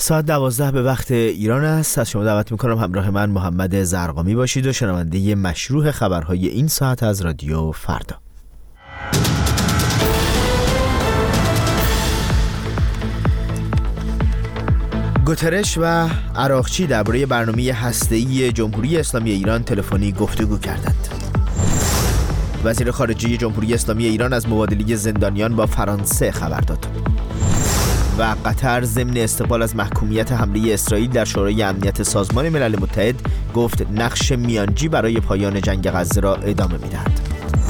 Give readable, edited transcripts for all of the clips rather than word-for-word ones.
ساعت 12 به وقت ایران است. از شما دعوت میکنم همراه من محمد زرقامی باشید و شنونده مشروح خبرهای این ساعت از رادیو فردا. گوترش و عراقچی درباره برنامه هسته‌ای جمهوری اسلامی ایران تلفنی گفتگو کردند. وزیر خارجه جمهوری اسلامی ایران از مبادله زندانیان با فرانسه خبر داد. و قطر ضمن استقبال از محکومیت حمله اسرائیل در شورای امنیت سازمان ملل متحد گفت نقش میانجی برای پایان جنگ غزه را ادامه می‌دهد.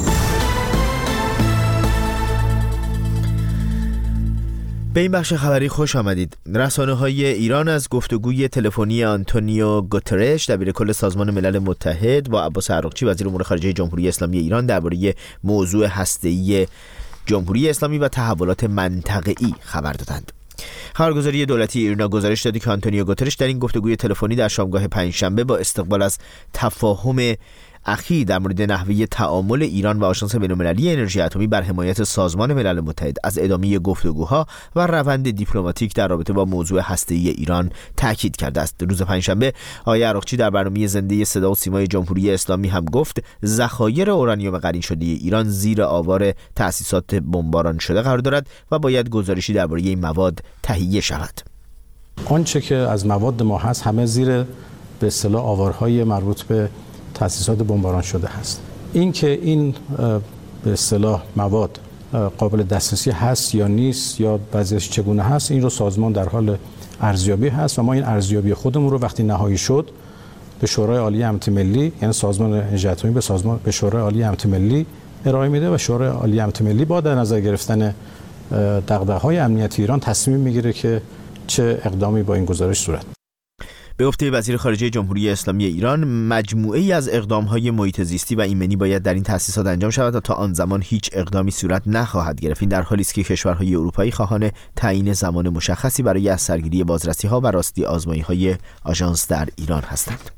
به این بخش خبری خوش آمدید. رسانه‌های ایران از گفتگوی تلفنی آنتونیو گوترش دبیرکل سازمان ملل متحد با عباس عراقچی وزیر امور خارجه جمهوری اسلامی ایران درباره موضوع هسته‌ای جمهوری اسلامی و تحولات منطقه‌ای خبر دادند. خبرگزاری دولتی ایرنا گزارش داد که آنتونیو گوترش در این گفتگوی تلفنی در شامگاه پنجشنبه با استقبال از تفاهم اخیر در مورد نحوه تعامل ایران و آژانس بین‌المللی انرژی اتمی بر حمایت سازمان ملل متحد از ادامه گفتگوها و روند دیپلماتیک در رابطه با موضوع هسته‌ای ایران تاکید کرده است. روز پنجشنبه آقای عراقچی در برنامه زنده صدا و سیمای جمهوری اسلامی هم گفت ذخایر اورانیوم غنی شده ایران زیر آوار تأسیسات بمباران شده قرار دارد و باید گزارشی درباره این مواد تهیه شود. آنچه که از مواد ما هست همه زیر به اصطلاح آوارهای مربوط به تأسیسات بمباران شده هست. این که این به اصطلاح مواد قابل دسترسی هست یا نیست یا بعضیش چگونه هست، این رو سازمان در حال ارزیابی هست و ما این ارزیابی خودمون رو وقتی نهایی شد به شورای عالی امنیت ملی، یعنی سازمان انرژی اتمی به شورای عالی امنیت ملی ارائه میده و شورای عالی امنیت ملی با در نظر گرفتن دغدغه‌های امنیتی ایران تصمیم میگیره که چه اقدامی با این گزارش صورت. به گفته وزیر خارجه جمهوری اسلامی ایران مجموعه‌ای از اقدام‌های محیط زیستی و ایمنی باید در این تأسیسات انجام شود و تا آن زمان هیچ اقدامی صورت نخواهد گرفت. این در حالی است که کشورهای اروپایی خواهان تعیین زمان مشخصی برای از سرگیری بازرسی‌ها و راستی آزمایی‌های آژانس در ایران هستند.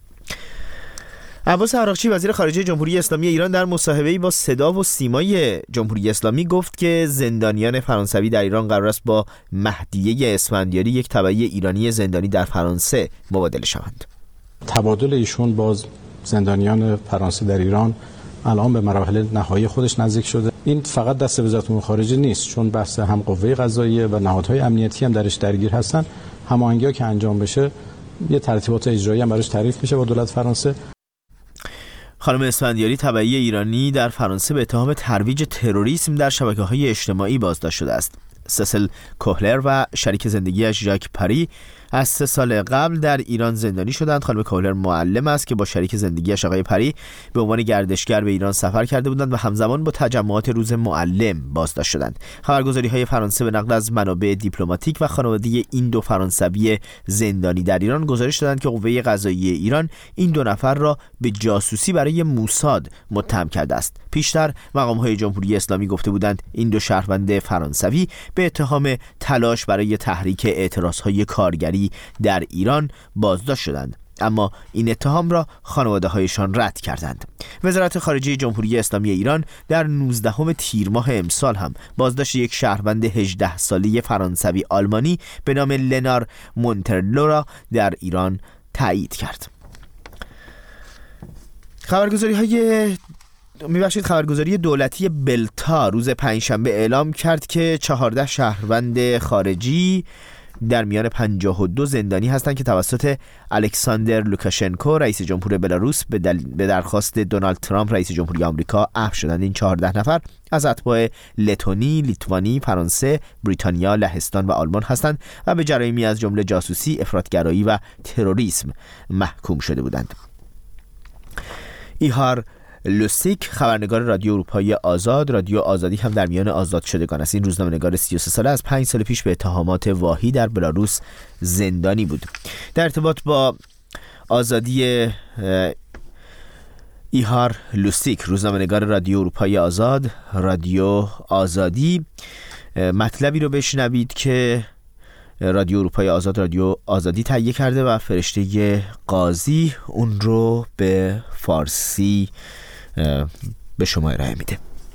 عباس عراقچی وزیر خارجه جمهوری اسلامی ایران در مصاحبه‌ای با صدا و سیمای جمهوری اسلامی گفت که زندانیان فرانسوی در ایران قرار است با مهدیه اسفندیاری یک تبعی ایرانی زندانی در فرانسه مبادله شوند. تبادل ایشون با زندانیان فرانسه در ایران الان به مراحل نهایی خودش نزدیک شده. این فقط دست وزارت امور خارجه نیست، چون بحث هم قوه قضاییه و نهادهای امنیتی هم درش درگیر هستن. هماهنگی‌ها که انجام بشه یه ترتیبات اجرایی هم براش تعریف میشه با دولت فرانسه. خانم اسفندیاری تبعی ایرانی در فرانسه به اتهام ترویج تروریسم در شبکه‌های اجتماعی بازداشت شده است. سسل کوهلر و شریک زندگیش ژاک پری از 3 سال قبل در ایران زندانی شدند. خانم کوهلر معلم است که با شریک زندگیش آقای پری به عنوان گردشگر به ایران سفر کرده بودند و همزمان با تجمعات روز معلم بازداشت شدند. خبرگزاری‌های فرانسه به نقل از منابع دیپلماتیک و خانواده این دو فرانسوی زندانی در ایران گزارش دادند که قوه قضاییه ایران این 2 نفر را به جاسوسی برای موساد متهم کرده است. پیشتر مقام‌های جمهوری اسلامی گفته بودند این 2 شهروند فرانسوی به اتهام تلاش برای تحریک اعتراض‌های کارگری در ایران بازداشت شدند، اما این اتهام را خانواده‌هایشان رد کردند. وزارت خارجه جمهوری اسلامی ایران در 19 تیر ماه امسال هم بازداشت یک شهروند 18 ساله فرانسوی آلمانی به نام لنار مونترلو را در ایران تایید کرد. خبرگزاری دولتی بلتا روز پنجشنبه اعلام کرد که 14 شهروند خارجی در میان 52 زندانی هستند که توسط الکساندر لوکاشنکو رئیس جمهور بلاروس به درخواست دونالد ترامپ رئیس جمهوری آمریکا عفو شدند. این 14 نفر از اتباع لتونی، لیتوانی، فرانسه، بریتانیا، لهستان و آلمان هستند و به جرایمی از جمله جاسوسی، افراطگرایی و تروریسم محکوم شده بودند. ایهار لوسیک خبرنگار رادیو اروپای آزاد، رادیو آزادی هم در میان آزاد شدگان است. این روزنامه‌نگار 33 ساله از 5 سال پیش به اتهامات واهی در بلاروس زندانی بود. در ارتباط با آزادی ایهار لوسیک روزنامه‌نگار رادیو اروپای آزاد، رادیو آزادی، مطلبی رو بشنوید که رادیو اروپای آزاد، رادیو آزادی تهیه کرده و فرشته قاضی اون رو به فارسی به شما ارائه میده.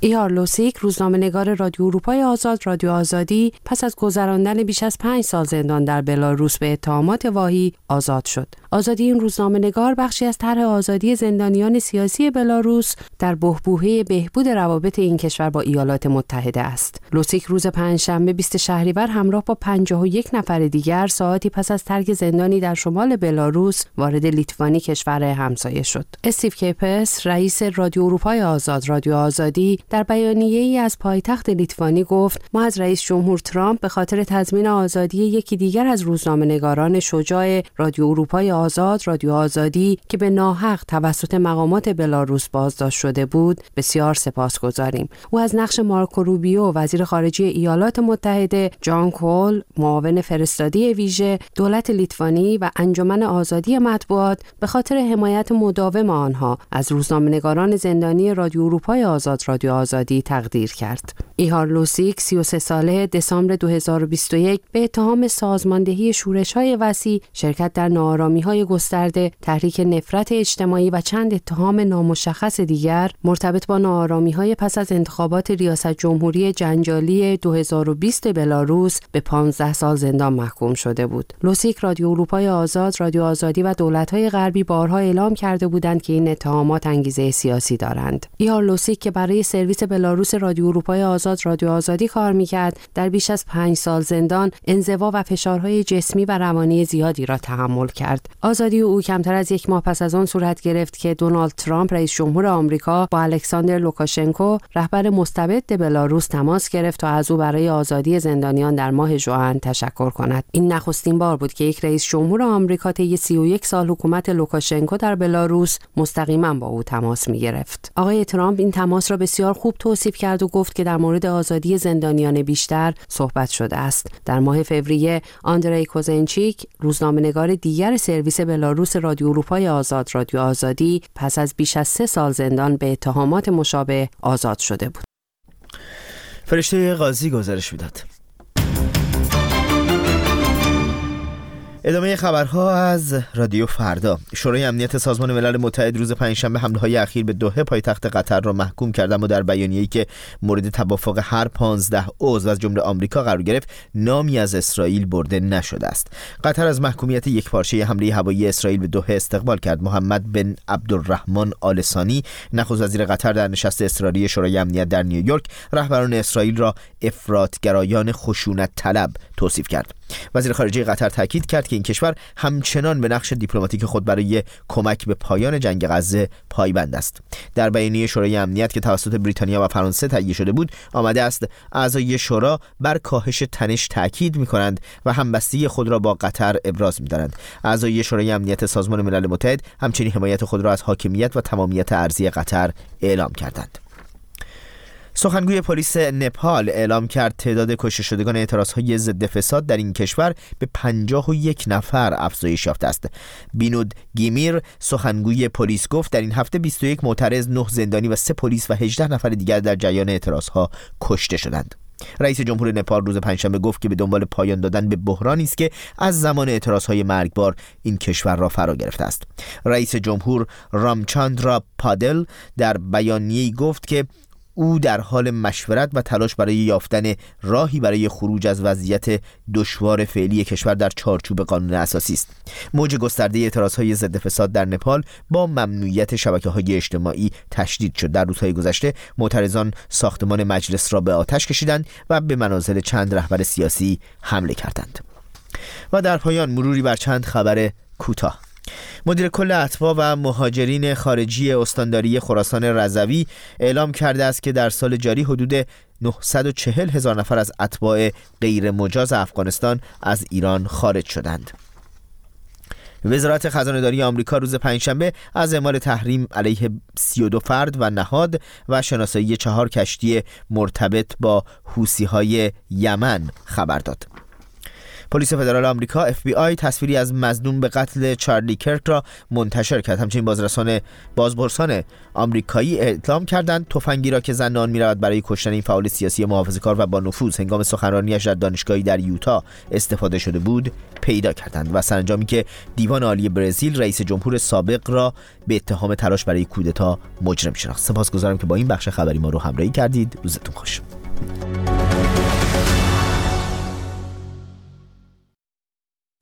ایهار لوسیک، روزنامه‌نگار رادیو اروپای آزاد رادیو آزادی، پس از گذراندن بیش از 5 سال زندان در بلاروس به اتهامات واهی آزاد شد. آزادی این روزنامه‌نگار بخشی از طرح آزادی زندانیان سیاسی بلاروس در بحبوحه بهبود روابط این کشور با ایالات متحده است. لوسیک روز پنجشنبه 20 شهریور همراه با 51 نفر دیگر ساعتی پس از ترک زندانی در شمال بلاروس وارد لیتوانی، کشور همسایه شد. استیو کیپس، رئیس رادیو اروپای آزاد رادیو آزادی، در بیانیه‌ای از پایتخت لیتوانی گفت: ما از رئیس جمهور ترامپ به خاطر تضمین آزادی یکی دیگر از روزنامه‌نگاران شجاع رادیو اروپای آزاد رادیو آزادی که به ناحق توسط مقامات بلاروس بازداشت شده بود بسیار سپاسگزاریم. او از نقش مارکو روبیو، وزیر خارجه ایالات متحده، جان کول، معاون فرستادی ویژه دولت لیتوانی و انجمن آزادی مطبوعات به خاطر حمایت مداوم آنها از روزنامه‌نگاران زندانی رادیو اروپای آزاد رادیو آزادی تقدیر کرد. ایهار لوسیک، 33 ساله، دسامبر 2021 به اتهام سازماندهی شورش‌های وسیع، شرکت در ناآرامی‌های گسترده، تحریک نفرت اجتماعی و چند اتهام نامشخص دیگر مرتبط با ناآرامی‌های پس از انتخابات ریاست جمهوری جنجالی 2020 بلاروس به 15 سال زندان محکوم شده بود. لوسیک، رادیو اروپای آزاد رادیو آزادی و دولت‌های غربی بارها اعلام کرده بودند که این اتهامات انگیزه سیاسی دارند. ایهار لوسیک که برای سرویس بلاروس رادیو اروپای آزاد رادیو آزادی کار می‌کرد، در بیش از 5 سال زندان، انزوا و فشارهای جسمی و روانی زیادی را تحمل کرد. آزادی او کمتر از 1 ماه پس از آن صورت گرفت که دونالد ترامپ، رئیس جمهور آمریکا، با الکساندر لوکاشنکو، رهبر مستبد بلاروس تماس گرفت تا از او برای آزادی زندانیان در ماه ژوئن تشکر کند. این نخستین بار بود که یک رئیس جمهور آمریکا طی 31 سال حکومت لوکاشنکو در بلاروس مستقیما با او تماس می‌گرفت. آقای ترامپ این تماس را بسیار خوب توصیف کرد و گفت که در مورد آزادی زندانیان بیشتر صحبت شده است. در ماه فوریه، آندری کوزنچیک، روزنامه‌نگار دیگر سرویس بلاروس رادیو اروپای آزاد رادیو آزادی، پس از بیش از 3 سال زندان به اتهامات مشابه آزاد شده بود. فرشته قاضی گزارش میداد. ادامه خبرها از رادیو فردا. شورای امنیت سازمان ملل متحد روز پنجشنبه حمله‌های اخیر به دوحه، پایتخت قطر را محکوم کرد، اما در بیانیه‌ای که مورد توافق هر 15 عضو از جمله آمریکا قرار گرفت، نامی از اسرائیل برده نشده است. قطر از محکومیت یکپارچه حمله هوایی اسرائیل به دوحه استقبال کرد. محمد بن عبدالرحمن آل ثانی، نخست وزیر قطر، در نشست اضطراری شورای امنیت در نیویورک رهبران اسرائیل را افراطگرایان خشونت طلب توصیف کرد. وزیر خارجه قطر تاکید کرد که این کشور همچنان به نقش دیپلماتیک خود برای کمک به پایان جنگ غزه پایبند است. در بیانیه شورای امنیت که توسط بریتانیا و فرانسه تهیه شده بود، آمده است اعضای شورا بر کاهش تنش تاکید می‌کنند و همبستگی خود را با قطر ابراز می‌دارند. اعضای شورای امنیت سازمان ملل متحد همچنین حمایت خود را از حاکمیت و تمامیت ارضی قطر اعلام کردند. سخنگوی پلیس نپال اعلام کرد تعداد کشته شدگان اعتراضهای ضد فساد در این کشور به 51 نفر افزایش یافته است. بینود گیمیر، سخنگوی پلیس، گفت در این هفته 21 معترض، 9 زندانی و 3 پلیس و 18 نفر دیگر در جریان اعتراضها کشته شدند. رئیس جمهور نپال روز پنجشنبه گفت که به دنبال پایان دادن به بحرانی است که از زمان اعتراضهای مرگبار این کشور را فرا گرفته است. رئیس جمهور رامچاندرا پادل در بیانیه‌ای گفت که او در حال مشورت و تلاش برای یافتن راهی برای خروج از وضعیت دشوار فعلی کشور در چارچوب قانون اساسی است. موج گسترده اعتراضهای ضد فساد در نپال با ممنوعیت شبکه‌های اجتماعی تشدید شد. در روزهای گذشته معترضان ساختمان مجلس را به آتش کشیدند و به منازل چند رهبر سیاسی حمله کردند. و در پایان مروری بر چند خبر کوتاه. مدیر کل اتباع و مهاجرین خارجی استانداری خراسان رضوی اعلام کرده است که در سال جاری حدود 940,000 نفر از اتباع غیر مجاز افغانستان از ایران خارج شدند. وزارت خزانه‌داری آمریکا روز پنجشنبه از اعمال تحریم علیه 32 فرد و نهاد و شناسایی 4 کشتی مرتبط با حوثی‌های یمن خبر داد. پلیس فدرال آمریکا FBI تصویری از مظنون به قتل چارلی کرک را منتشر کرد. همچنین بازپرسان آمریکایی اعلام کردند تفنگی را که زن آن می‌رود برای کشتن این فعال سیاسی محافظه‌کار و با نفوذ هنگام سخنرانی‌اش در دانشگاهی در یوتا استفاده شده بود پیدا کردند و سرانجامی که دیوان عالی برزیل رئیس جمهور سابق را به اتهام تلاش برای کودتا مجرم شناخت. سپاسگزارم که با این بخش خبری ما رو همراهی کردید. روزتون خوش.